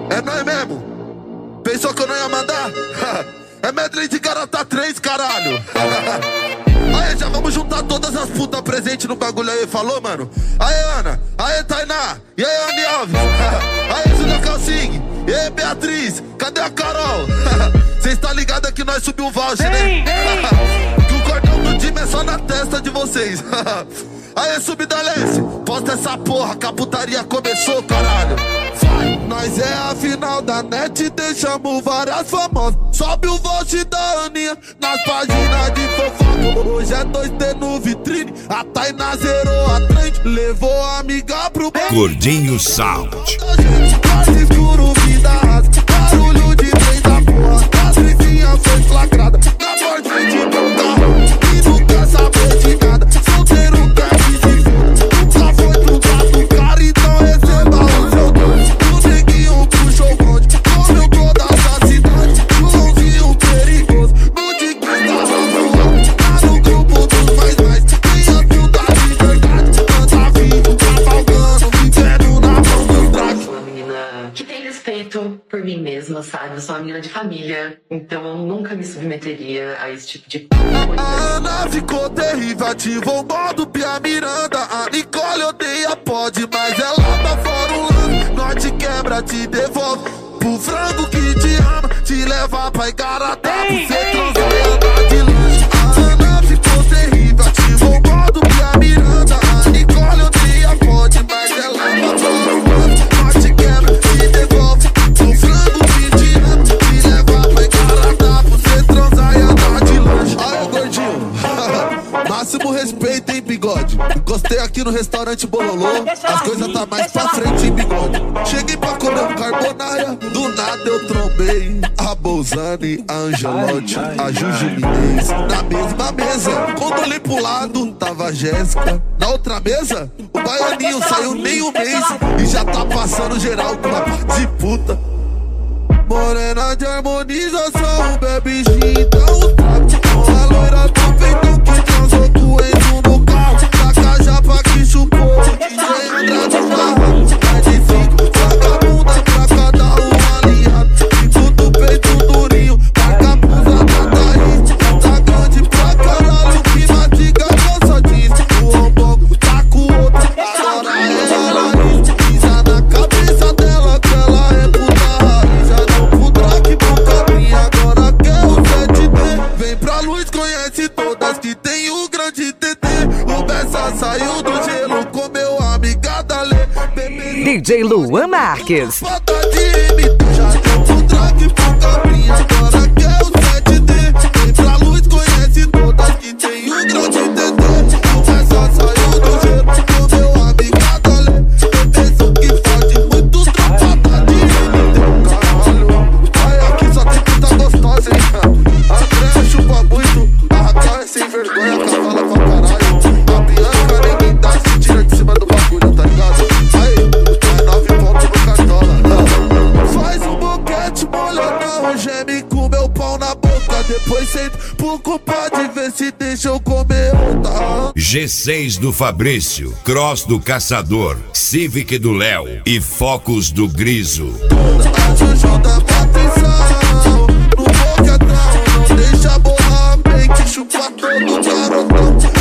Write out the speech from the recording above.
É nóis mesmo. Pensou que eu não ia mandar? É medley de Garota 3, caralho. Aí, já vamos juntar todas as putas presentes no bagulho aí, falou, mano? Aí, Ana, aí, Tainá, e aí, Anny Alves, aí, Julia Calcing, e aí, Beatriz, cadê a Carol? Cês tá ligado que nós subiu o voucher, né? Que o cordão do time é só na testa de vocês. Aí, subida leste, posta essa porra que a putaria começou, caralho. Vai, nós é a final da net, deixamos várias famosas. Sobe o voucher da Aninha nas páginas de fofoca. Hoje é 2T no vitrine, a Tainá zerou a trend, levou a amiga pro bar. Gordinho Sound. Quase escuro, vida rasa, barulho de trem da porra. A trifinha foi flagrada na porta de meu carro e nunca saber de nada. Solteiro quer que se foda, nunca foi tudo do cara, então receba o seu doce. O neguinho puxou o bonde, comeu toda essa cidade. Joãozinho perigoso, no de quem tava voando. Tá no grupo dos mais, tem a puta de verdade. Anda vindo, cavalgando, vivendo na mão do drag. Uma menina que tem respeito por mim mesma, sabe? Eu sou uma menina de família, então eu nunca me submeteria a esse tipo de coisa. A Ana ficou terrível, ativou o modo Pia Miranda. A Nicole odeia pode, mas ela tá fora um lance. Nós te quebra, te devolve pro frango que te ama, te leva pra Igarapé, você transar e andar de lanche. A Ana ficou terrível, ativou o modo Pia Miranda. A Nicole odeia pode, mas ela tá fora um lance. Nós te quebra, te devolve pro frango que te ama, te leva pra Igarapé, você transar e andar de lanche. Aí, gordinho, máximo respeito, hein, bigode. Encostei aqui no restaurante Bololô, as coisas tá mais pra frente, hein, bigode. Cheguei pra comer um carbonara, do nada eu trombei a Bolzani, a Angelotti, a Juju Minez. Na mesma mesa, quando olhei pro lado, tava a Jéssica. Na outra mesa, o baianinho saiu nem um mês e já tá passando geral com uma de puta. Morena de harmonização, bebe gin, dá um trago. A loira do peitão que transou com Enzo no carro. Taca japa que chupou, DJ Andrade barra. Mais de 5 vagabunda pra cada um alinhado. Fico do peito durinho, marca a blusa da Thaís. Tá grande pra caralho, que mastiga dança diz. O Rombogo tá com outra, agora é a Laís. Pisa na cabeça dela que ela é puta raiz. Já não pro drag, pro cabrinho, agora quer o 7D. Vem pra luz, conhece todas que tem o grande TT. O Bessa saiu do gelo, comeu a amiga da Lê. DJ Luan Marques. Falta de imitar, já deu pro drag, pro cabrinho, agora quer o 7D. Vem pra luz, conhece todas que tem o grande TT. O Bessa saiu do gelo, comeu a amiga da Lê. Pensou que fode muito, falta de imitar. Caralho, ai, aqui só tem puta gostosa, hein? A Andréa chupa muito, a Raquel é sem vergonha, cavala pra caralho. A Bianca ninguém dá, se tira de cima do bagulho, tá ligado? Aí, é 9 pontos no cartola. Faz um boquete molhadão, geme com meu pau na boca. Depois senta por culpa de ver se deixa eu comer outra. G6 do Fabrício, Cross do Caçador, Civic do Léo e Focus do Griso. A Juju da Patrição, no boquetão, não deixa borrar a mente, chupa todo garotão.